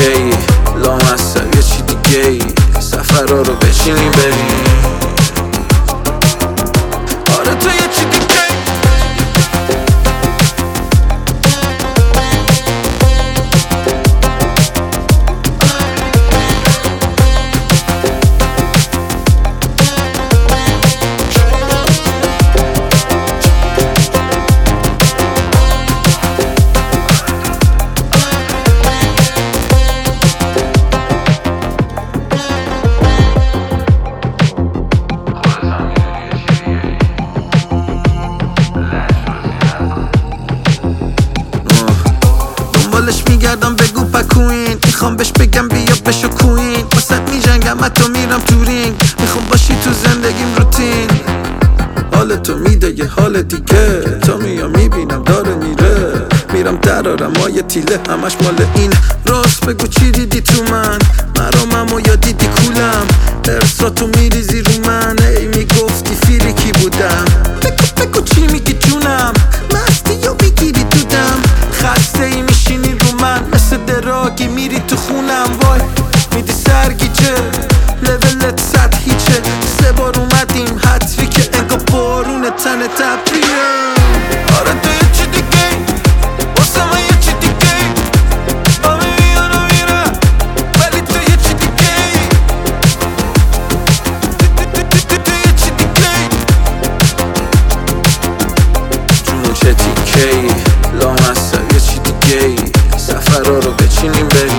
دیگه ای لامصب یه چی دیگه ای سفرها رو بچینیم بریم آره تو یه چی دیگه ای دنبالش میگردم بگو پکوین میخوام بهش بگم بیا بشو کوین واسه میجنگم حتی میرم تو رینگ میخوام باشی تو زندگیم روتین حال تو میده یه حال دیگه تا میام میبینم داره میره میرم درارم مایه تیله همش مال این راست بگو چی دیدی تو من مرامم و یا دیدی کولم ارساتو میریزی رو من ای میگفتی فیریکی بودم بگو چی میگی جونم مستی یا میگیری دودم خسته ای میشینی رو من مثل دراگی میری تو خونم وای میدی سرگیجه لولت سطحیچه 3 بار اومدیم حتری که انگا بارون تن تبریه آره تو یه چی دیگه واسه من یه چی دیگه همه میان و میرم ولی تو یه چی دیگه تو یه چی دیگه جونو چه تیکه ای لامصب یه چی دیگه ای سفرها رو بچینیم بریم